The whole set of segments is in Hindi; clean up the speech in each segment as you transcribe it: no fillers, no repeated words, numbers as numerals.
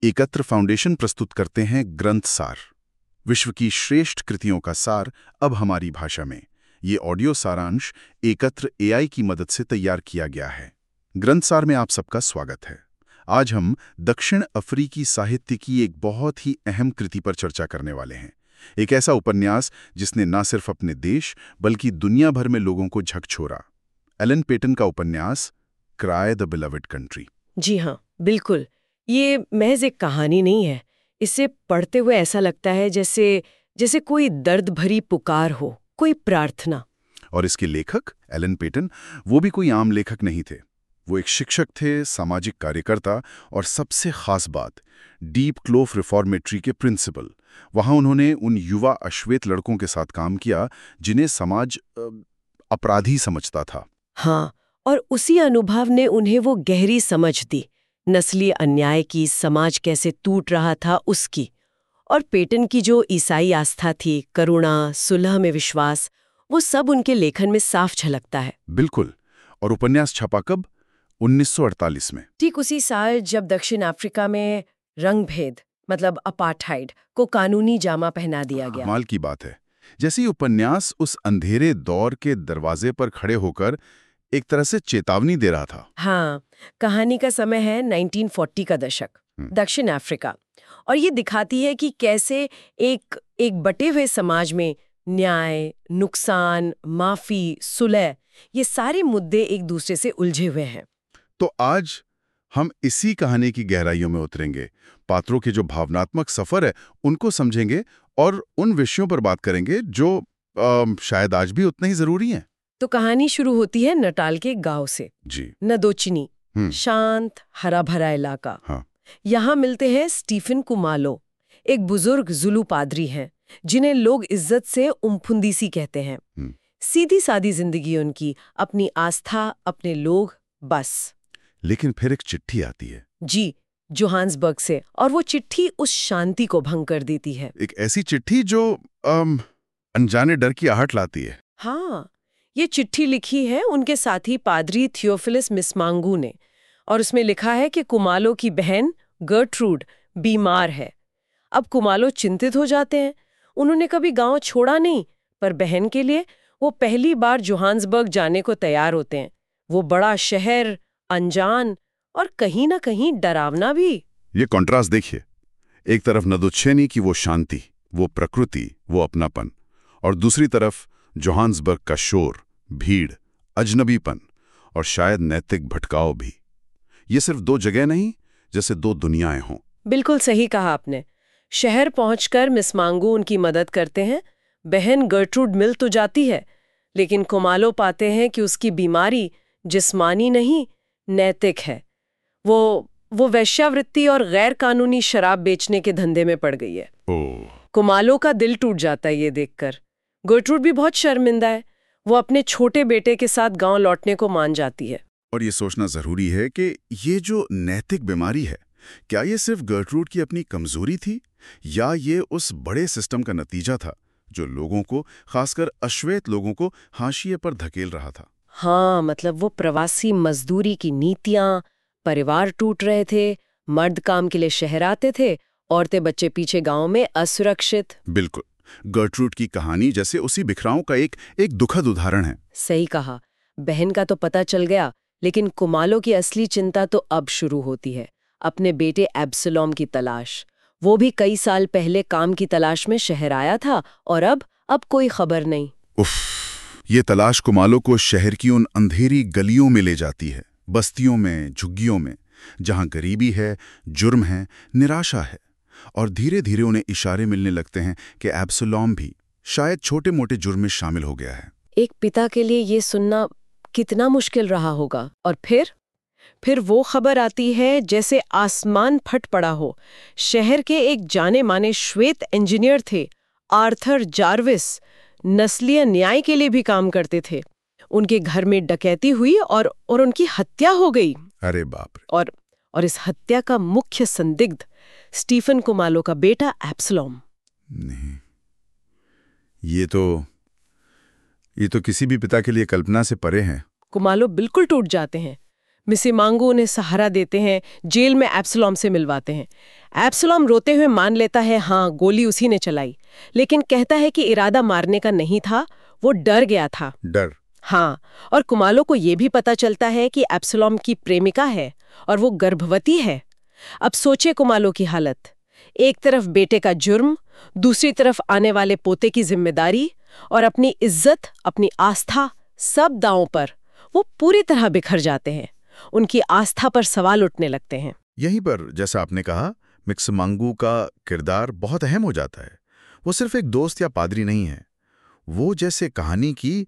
एकत्र फाउंडेशन प्रस्तुत करते हैं ग्रंथ सार, विश्व की श्रेष्ठ कृतियों का सार अब हमारी भाषा में। ये ऑडियो सारांश एकत्र एआई की मदद से तैयार किया गया है। ग्रंथ सार में आप सबका स्वागत है। आज हम दक्षिण अफ्रीकी साहित्य की एक बहुत ही अहम कृति पर चर्चा करने वाले हैं। एक ऐसा उपन्यास जिसने न सिर्फ अपने देश बल्कि दुनिया भर में लोगों को झकझोरा। एलन पेटन का उपन्यास क्राई द बिलवड कंट्री। जी हाँ, बिल्कुल। ये महज एक कहानी नहीं है। इसे पढ़ते हुए ऐसा लगता है जैसे कोई दर्द भरी पुकार हो, कोई प्रार्थना। और इसके लेखक एलन पेटन, वो भी कोई आम लेखक नहीं थे। वो एक शिक्षक थे, सामाजिक कार्यकर्ता और सबसे खास बात, डीप क्लोफ रिफॉर्मेटरी के प्रिंसिपल। वहां उन्होंने उन युवा अश्वेत लड़कों के साथ काम किया जिन्हें समाज अपराधी समझता था। हाँ, और उसी अनुभव ने उन्हें वो गहरी समझ दी, नस्लीय अन्याय की, समाज कैसे टूट रहा था उसकी। और पेटन की जो ईसाई आस्था थी, करुणा, सुलह में विश्वास, वो सब उनके लेखन में साफ झलकता है। बिल्कुल। और उपन्यास छपा कब? 1948 में। ठीक उसी साल जब दक्षिण अफ्रीका में रंगभेद मतलब अपार्थाइड को कानूनी जामा पहना दिया गया। कमाल की बात है। जैसे ही उपन्यास उस अंधेरे दौर के दरवाजे पर खड़े होकर एक तरह से चेतावनी दे रहा था। हाँ, कहानी का समय है 1940 का दशक, दक्षिण अफ्रीका। और ये दिखाती है कि कैसे एक बटे हुए समाज में न्याय, नुकसान, माफी, सुलह, ये सारे मुद्दे एक दूसरे से उलझे हुए हैं। तो आज हम इसी कहानी की गहराइयों में उतरेंगे, पात्रों के जो भावनात्मक सफर है उनको समझेंगे और उन विषयों पर बात करेंगे जो शायद आज भी उतने ही जरूरी हैं। तो कहानी शुरू होती है नटाल के गांव से। जी। नदोचिनी, शांत हरा भरा इलाका। हाँ। यहाँ मिलते हैं स्टीफन कुमालो, एक बुजुर्ग जुलू पादरी हैं जिन्हें लोग इज्जत से उम्फुंदीसी कहते हैं। सीधी सादी जिंदगी उनकी, अपनी आस्था, अपने लोग, बस। लेकिन फिर एक चिट्ठी आती है। जी, जोहान्सबर्ग से, और वो चिट्ठी उस शांति को भंग कर देती है। एक ऐसी चिट्ठी जो अनजाने डर की आहट लाती है। हाँ, ये चिट्ठी लिखी है उनके साथी पादरी थियोफिलस मिसमांगू ने, और उसमें लिखा है कि कुमालो की बहन गर्ट्रूड बीमार है। अब कुमालो चिंतित हो जाते हैं। उन्होंने कभी गांव छोड़ा नहीं, पर बहन के लिए वो पहली बार जोहान्सबर्ग जाने को तैयार होते हैं। वो बड़ा शहर, अनजान और कहीं ना कहीं डरावना भी। ये कॉन्ट्रास्ट देखिए, एक तरफ नदुच्छेनी की वो शांति, वो प्रकृति, वो अपनापन, और दूसरी तरफ जोहान्सबर्ग का शोर, भीड़, अजनबीपन और शायद नैतिक भटकाव भी। ये सिर्फ दो जगह नहीं, जैसे दो दुनियाएं हों। बिल्कुल सही कहा आपने। शहर पहुंचकर मिसमांगू उनकी मदद करते हैं। बहन गर्ट्रूड मिल तो जाती है, लेकिन कुमालो पाते हैं कि उसकी बीमारी जिस्मानी नहीं, नैतिक है। वो वेश्यावृत्ति और गैर कानूनी शराब बेचने के धंधे में पड़ गई है। कुमालो का दिल टूट जाता है ये देखकर। गर्ट्रूड भी बहुत शर्मिंदा है। वो अपने छोटे बेटे के साथ गांव लौटने को मान जाती है। और ये सोचना जरूरी है कि ये जो नैतिक बीमारी है, क्या ये सिर्फ गर्ट्रूड की अपनी कमजोरी थी, या ये उस बड़े सिस्टम का नतीजा था जो लोगों को, खासकर अश्वेत लोगों को, हाशिए पर धकेल रहा था? हाँ, मतलब वो प्रवासी मजदूरी की नीतियां, परिवार टूट रहे थे, मर्द काम के लिए शहर आते थे, औरतें बच्चे पीछे गांव में असुरक्षित। बिल्कुल। गर्ट्रूड की कहानी जैसे उसी बिखराव का एक दुखद उदाहरण है। सही कहा। बहन का तो पता चल गया, लेकिन कुमालो की असली चिंता तो अब शुरू होती है। अपने बेटे एब्सलोम की तलाश। वो भी कई साल पहले काम की तलाश में शहर आया था, और अब कोई खबर नहीं। उफ, ये तलाश कुमालो को शहर की उन अंधेरी गलियों में ले जाती है, बस्तियों में, झुग्गियों में, जहां गरीबी है, जुर्म है, निराशा है। और धीरे धीरे उन्हें इशारे मिलने लगते हैं कि एब्सलोम भी शायद छोटे मोटे जुर्म में शामिल हो गया है। एक पिता के लिए ये सुनना कितना मुश्किल रहा होगा। और फिर वो खबर आती है जैसे आसमान फट पड़ा हो। शहर के एक जाने माने श्वेत इंजीनियर थे, आर्थर जार्विस, नस्लीय न्याय के लिए भी काम करते थे। उनके घर में डकैती हुई और उनकी हत्या हो गई। अरे बाप रे। और इस हत्या का मुख्य संदिग्ध स्टीफन कुमालो का बेटा एब्सलोम। नहीं, ये तो किसी भी पिता के लिए कल्पना से परे है। कुमालो बिल्कुल टूट जाते हैं। मिसिमांगू उन्हें सहारा देते हैं, जेल में एब्सलोम से मिलवाते हैं। एब्सलॉम रोते हुए मान लेता है हाँ गोली उसी ने चलाई, लेकिन कहता है कि इरादा मारने का नहीं था, वो डर गया था। डर। हाँ, और कुमालो को ये भी पता चलता है कि एब्सलॉम की प्रेमिका है और वो गर्भवती है। अब सोचे कुमालो की हालत, एक तरफ बेटे का जुर्म, दूसरी तरफ आने वाले पोते की जिम्मेदारी, और अपनी इज्जत, अपनी आस्था, सब दांव पर। वो पूरी तरह बिखर जाते हैं, उनकी आस्था पर सवाल उठने लगते हैं। यहीं पर जैसा आपने कहा, मिक्समांगू का किरदार बहुत अहम हो जाता है। वो सिर्फ एक दोस्त या पादरी नहीं है, वो जैसे कहानी की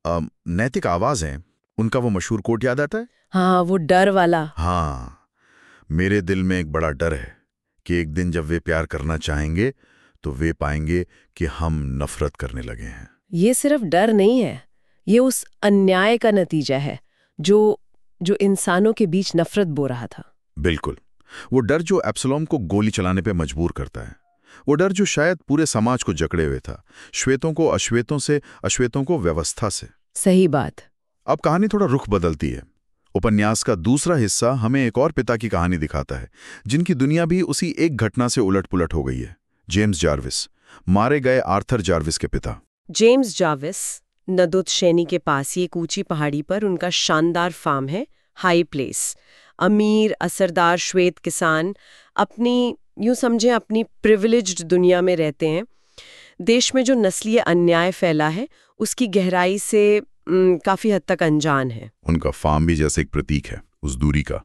नैतिक आवाज है। उनका वो मशहूर कोट याद आता है? हाँ, वो डर वाला। हाँ, मेरे दिल में एक बड़ा डर है कि एक दिन जब वे प्यार करना चाहेंगे तो वे पाएंगे कि हम नफरत करने लगे हैं। ये सिर्फ डर नहीं है, ये उस अन्याय का नतीजा है जो इंसानों के बीच नफरत बो रहा था। बिल्कुल, वो डर जो एब्सलॉम को गोली चलाने पे मजबूर करता है, वो डर जो शायद पूरे समाज को जकड़े हुए था, श्वेतों को अश्वेतों से, अश्वेतों को व्यवस्था से। सही बात। अब कहानी थोड़ा रुख बदलती है। उपन्यास का दूसरा हिस्सा हमें एक और पिता की कहानी दिखाता है, जिनकी दुनिया भी उसी एक घटना से उलट-पुलट हो गई है। जेम्स जार्विस, मारे गए आर्थर जार्विस के पिता। जेम्स जार्विस नदुतशेनी के पास ही एक ऊंची पहाड़ी पर उनका शानदार फार्म है, हाई प्लेस। अमीर असरदार श्वेत किसान अपनी, यूं समझें, अपनी प्रिविलेज्ड दुनिया में रहते हैं। देश में जो नस्लीय अन्याय फैला है उसकी गहराई से काफी हद तक अनजान है। उनका फार्म भी जैसे एक प्रतीक है उस दूरी का,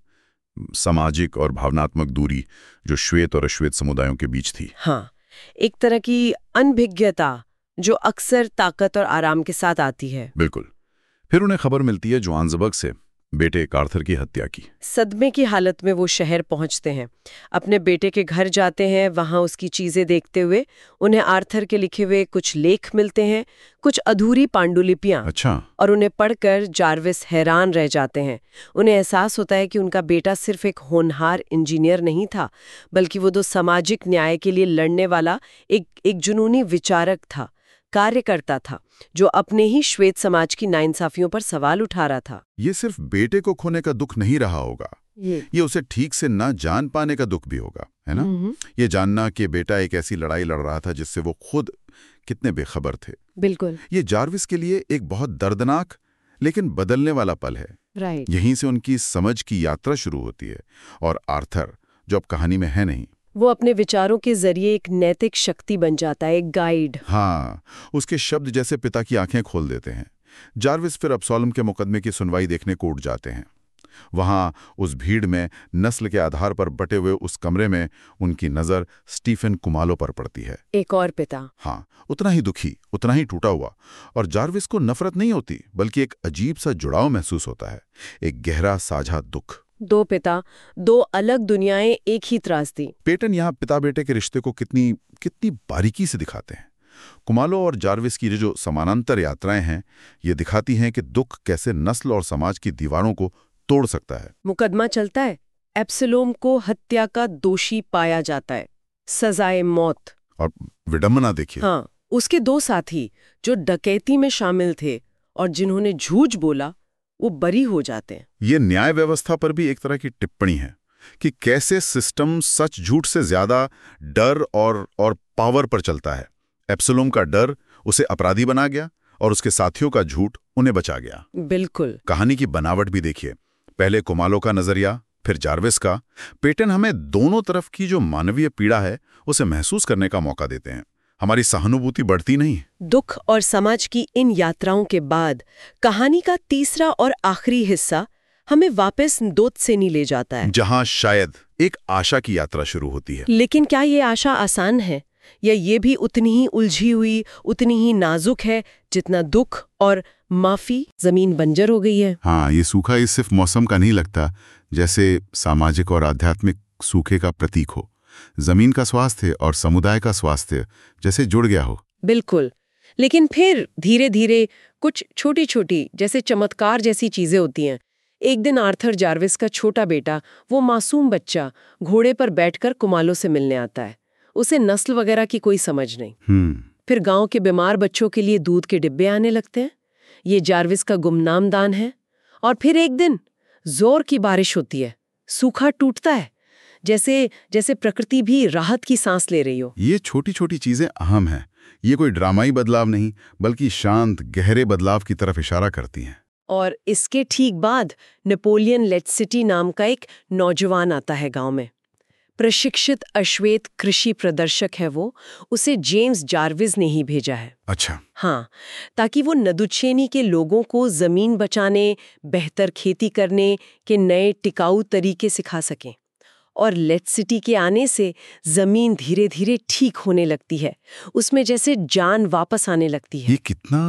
सामाजिक और भावनात्मक दूरी जो श्वेत और अश्वेत समुदायों के बीच थी। हाँ, एक तरह की अनभिज्ञता जो अक्सर ताकत और आराम के साथ आती है। बिल्कुल। फिर उन्हें खबर मिलती है जोहान्सबर्ग से बेटे आर्थर की हत्या की। सदमे की हालत में वो शहर पहुंचते हैं, अपने बेटे के घर जाते हैं। वहां उसकी चीजें देखते हुए उन्हें आर्थर के लिखे हुए कुछ लेख मिलते हैं, कुछ अधूरी पांडुलिपियां। अच्छा। और उन्हें पढ़कर जार्विस हैरान रह जाते हैं। उन्हें एहसास होता है कि उनका बेटा सिर्फ एक होनहार इंजीनियर नहीं था, बल्कि वो तो सामाजिक न्याय के लिए लड़ने वाला एक जुनूनी विचारक था, कार्यकर्ता था, जो अपने ही श्वेत समाज की नाइंसाफियों पर सवाल उठा रहा था। ये सिर्फ बेटे को खोने का दुख नहीं रहा होगा, ये उसे ठीक से ना जान पाने का दुख भी होगा, है ना? ये जानना कि बेटा एक ऐसी लड़ाई लड़ रहा था जिससे वो खुद कितने बेखबर थे। बिल्कुल। ये जार्विस के लिए एक बहुत दर्दनाक लेकिन बदलने वाला पल है। राइट। यहीं से उनकी समझ की यात्रा शुरू होती है। और आर्थर, जो अब कहानी में है नहीं, वो अपने विचारों के जरिए एक नैतिक शक्ति बन जाता है, एक गाइड। हाँ, उसके शब्द जैसे पिता की आंखें खोल देते हैं। जार्विस फिर अब्सोलम के मुकदमे की सुनवाई देखने को उठ जाते हैं। वहां उस भीड़ में नस्ल के आधार पर बटे हुए उस कमरे में उनकी नजर स्टीफन कुमालो पर पड़ती है। एक और पिता। हाँ, उतना ही दुखी, उतना ही टूटा हुआ। और जार्विस को नफरत नहीं होती, बल्कि एक अजीब सा जुड़ाव महसूस होता है, एक गहरा साझा दुख। दो पिता, दो अलग दुनियाएं, एक ही त्रासदी। पेटन यहाँ पिता बेटे के रिश्ते को कितनी बारीकी से दिखाते हैं। कुमालो और जार्विस की जो समानांतर यात्राएं हैं, ये दिखाती हैं कि दुख कैसे नस्ल और समाज की दीवारों को तोड़ सकता है। मुकदमा चलता है, एब्सलोम को हत्या का दोषी पाया जाता है, सजाए मौत। और विडंबना देखिए। हाँ, उसके दो साथी जो डकैती में शामिल थे और जिन्होंने झूठ बोला, वो बरी हो जाते हैं। ये न्याय व्यवस्था पर भी एक तरह की टिप्पणी है कि कैसे सिस्टम सच झूठ से ज्यादा डर और पावर पर चलता है। एब्सलोम का डर उसे अपराधी बना गया और उसके साथियों का झूठ उन्हें बचा गया। बिल्कुल। कहानी की बनावट भी देखिए, पहले कुमालो का नजरिया, फिर जार्विस का। पेटन हमें दोनों तरफ की जो मानवीय पीड़ा है उसे महसूस करने का मौका देते हैं। हमारी सहानुभूति बढ़ती नहीं। दुख और समाज की इन यात्राओं के बाद कहानी का तीसरा और आखिरी हिस्सा हमें वापस दोत्सेनी ले जाता है, जहां शायद एक आशा की यात्रा शुरू होती है। लेकिन क्या ये आशा आसान है, या ये भी उतनी ही उलझी हुई, उतनी ही नाजुक है जितना दुख और माफी? जमीन बंजर हो गई है। हाँ, ये सूखा इस सिर्फ मौसम का नहीं लगता, जैसे सामाजिक और आध्यात्मिक सूखे का प्रतीक हो। जमीन का स्वास्थ्य और समुदाय का स्वास्थ्य जैसे जुड़ गया हो। बिल्कुल। लेकिन फिर धीरे धीरे कुछ छोटी छोटी जैसे चमत्कार जैसी चीजें होती हैं। एक दिन आर्थर जार्विस का छोटा बेटा, वो मासूम बच्चा, घोड़े पर बैठकर कुमालो से मिलने आता है। उसे नस्ल वगैरह की कोई समझ नहीं। फिर गांव के बीमार बच्चों के लिए दूध के डिब्बे आने लगते हैं। ये जार्विस का गुमनाम दान है। और फिर एक दिन जोर की बारिश होती है, सूखा टूटता है, जैसे जैसे प्रकृति भी राहत की सांस ले रही हो। ये छोटी छोटी चीजें अहम हैं। ये कोई ड्रामाई बदलाव नहीं, बल्कि शांत गहरे बदलाव की तरफ इशारा करती हैं। और इसके ठीक बाद नेपोलियन लेटसिटी नाम का एक नौजवान आता है गांव में। प्रशिक्षित अश्वेत कृषि प्रदर्शक है वो। उसे जेम्स जार्विस ने ही भेजा है। अच्छा। हाँ, ताकि वो नदुचेनी के लोगों को जमीन बचाने, बेहतर खेती करने के नए टिकाऊ तरीके सिखा सकें। और लेटसिटी के आने से जमीन धीरे धीरे ठीक होने लगती है, उसमें जैसे जान वापस आने लगती है। ये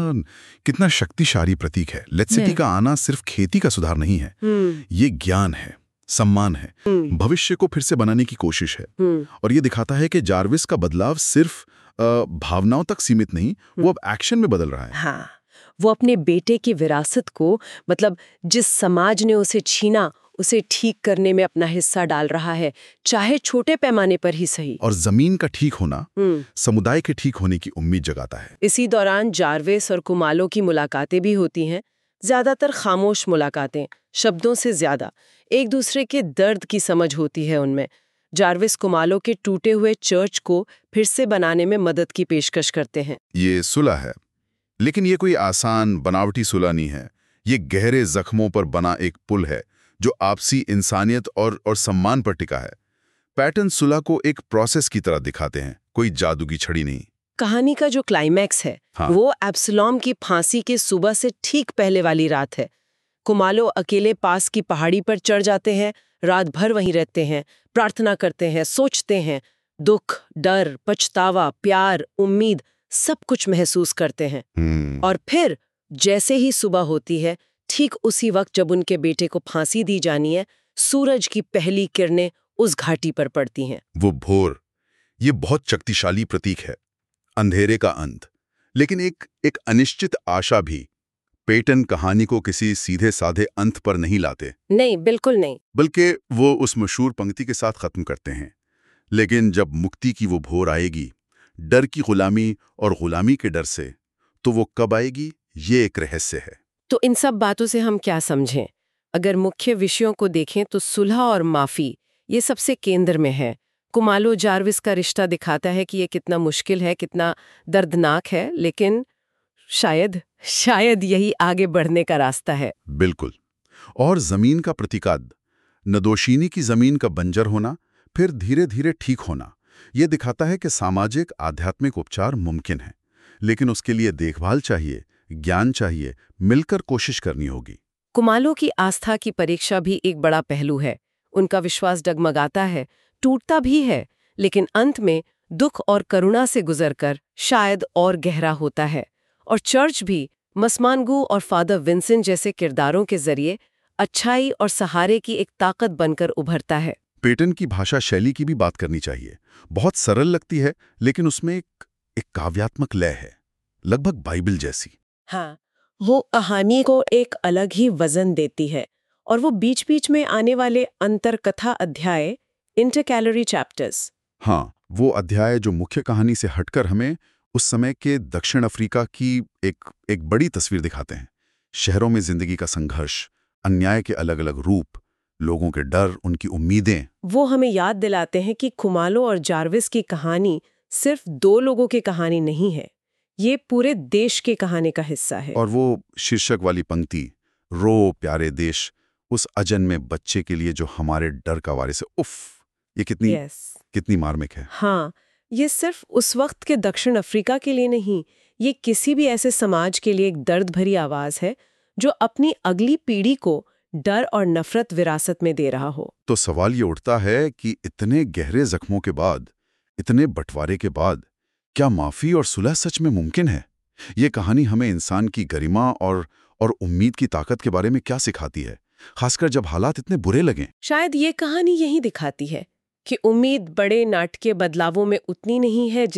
कितना शक्तिशाली प्रतीक है। लेटसिटी का आना सिर्फ खेती का सुधार नहीं है, ये ज्ञान है, सम्मान है, भविष्य को फिर से बनाने की कोशिश है। और ये दिखाता है कि जार्विस का बदलाव सिर्फ भावनाओं तक सीमित नहीं, वो अब एक्शन में बदल रहा है। हाँ, वो अपने बेटे की विरासत को, मतलब जिस समाज ने उसे छीना, उसे ठीक करने में अपना हिस्सा डाल रहा है, चाहे छोटे पैमाने पर ही सही। और जमीन का ठीक होना समुदाय के ठीक होने की उम्मीद जगाता है। इसी दौरान जार्विस और कुमालो की मुलाकातें भी होती हैं। ज्यादातर खामोश मुलाकातें, शब्दों से ज्यादा एक दूसरे के दर्द की समझ होती है उनमें। जार्विस कुमालो के टूटे हुए चर्च को फिर से बनाने में मदद की पेशकश करते हैं। ये सुलह है, लेकिन ये कोई आसान बनावटी सुलह नहीं है। ये गहरे जख्मों पर बना एक पुल है जो आपसी इंसानियत और सम्मान पर टिका है। पैटर्न सुलह को एक प्रोसेस की तरह दिखाते हैं, कोई जादू की छड़ी नहीं। कहानी का जो क्लाइमैक्स है, हाँ। वो एब्सलोम की फांसी के सुबह से ठीक पहले वाली रात है। कुमालो अकेले पास की पहाड़ी पर चढ़ जाते हैं, रात भर वहीं रहते हैं, प्रार्थना करते हैं, सोचते हैं, दुख, डर, पछतावा, प्यार, उम्मीद, सब कुछ महसूस करते हैं। और फिर जैसे ही सुबह होती है, ठीक उसी वक्त जब उनके बेटे को फांसी दी जानी है, सूरज की पहली किरणें उस घाटी पर पड़ती हैं। वो भोर, ये बहुत शक्तिशाली प्रतीक है, अंधेरे का अंत, लेकिन एक अनिश्चित आशा भी। पैटर्न कहानी को किसी सीधे साधे अंत पर नहीं लाते। नहीं, बिल्कुल नहीं। बल्कि वो उस मशहूर पंक्ति के साथ खत्म करते हैं, लेकिन जब मुक्ति की वो भोर आएगी, डर की गुलामी और गुलामी के डर से, तो वो कब आएगी, ये एक रहस्य है। तो इन सब बातों से हम क्या समझें? अगर मुख्य विषयों को देखें तो सुलह और माफी ये सबसे केंद्र में है। कुमालो जार्विस का रिश्ता दिखाता है कि ये कितना मुश्किल है, कितना दर्दनाक है, लेकिन शायद यही आगे बढ़ने का रास्ता है। बिल्कुल। और जमीन का प्रतिकाद, नदोशीनी की जमीन का बंजर होना, फिर धीरे धीरे ठीक होना, ये दिखाता है कि सामाजिक आध्यात्मिक उपचार मुमकिन है, लेकिन उसके लिए देखभाल चाहिए, ज्ञान चाहिए, मिलकर कोशिश करनी होगी। कुमालो की आस्था की परीक्षा भी एक बड़ा पहलू है। उनका विश्वास डगमगाता है, टूटता भी है, लेकिन अंत में दुख और करुणा से गुजरकर शायद और गहरा होता है। और चर्च भी मस्मानगू और फादर विंसेंट जैसे किरदारों के जरिए अच्छाई और सहारे की एक ताकत बनकर उभरता है। पैटर्न की भाषा शैली की भी बात करनी चाहिए। बहुत सरल लगती है, लेकिन उसमें एक काव्यात्मक लय है, लगभग बाइबल जैसी। हाँ, वो कहानी को एक अलग ही वजन देती है। और वो बीच बीच में आने वाले अंतरकथा अध्याय, इंटरकैलरी चैप्टर्स, हाँ, वो अध्याय जो मुख्य कहानी से हटकर हमें उस समय के दक्षिण अफ्रीका की एक बड़ी तस्वीर दिखाते हैं। शहरों में जिंदगी का संघर्ष, अन्याय के अलग अलग रूप, लोगों के डर, उनकी उम्मीदें। वो हमें याद दिलाते हैं कि कुमालो और जार्विस की कहानी सिर्फ दो लोगों की कहानी नहीं है, ये पूरे देश की कहानी का हिस्सा है। और वो शीर्षक वाली पंक्ति, रो प्यारे देश, उस अजन में बच्चे के लिए जो हमारे डर का वारिस है, उफ, ये कितनी मार्मिक है। हाँ, ये सिर्फ उस वक्त के दक्षिण अफ्रीका के लिए नहीं, ये किसी भी ऐसे समाज के लिए एक दर्द भरी आवाज है जो अपनी अगली पीढ़ी को डर और नफरत विरासत में दे रहा हो। तो सवाल ये उठता है कि इतने गहरे जख्मों के बाद, इतने बंटवारे के बाद, क्या माफी और सुलह सच में मुमकिन है? ये कहानी हमें इंसान की गरिमा और उम्मीद की ताकत के बारे में क्या सिखाती है, खासकर जब हालात इतने बुरे लगें? शायद ये कहानी यही दिखाती है कि उम्मीद बड़े नाटकीय बदलावों में उतनी नहीं है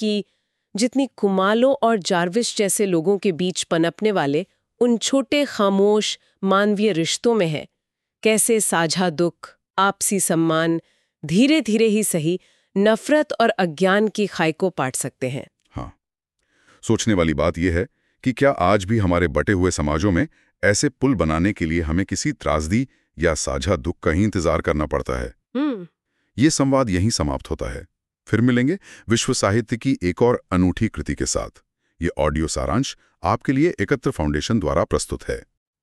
जितनी कुमालो और जार्विस जैसे लोगों के बीच पनपने वाले उन छोटे खामोश मानवीय रिश्तों में है। कैसे साझा दुख, आपसी सम्मान धीरे धीरे ही सही नफरत और अज्ञान की खाई को पाट सकते हैं। हाँ, सोचने वाली बात यह है कि क्या आज भी हमारे बटे हुए समाजों में ऐसे पुल बनाने के लिए हमें किसी त्रासदी या साझा दुख का ही इंतजार करना पड़ता है, ये संवाद यहीं समाप्त होता है। फिर मिलेंगे विश्व साहित्य की एक और अनूठी कृति के साथ। ये ऑडियो सारांश आपके लिए एकत्र फाउंडेशन द्वारा प्रस्तुत है।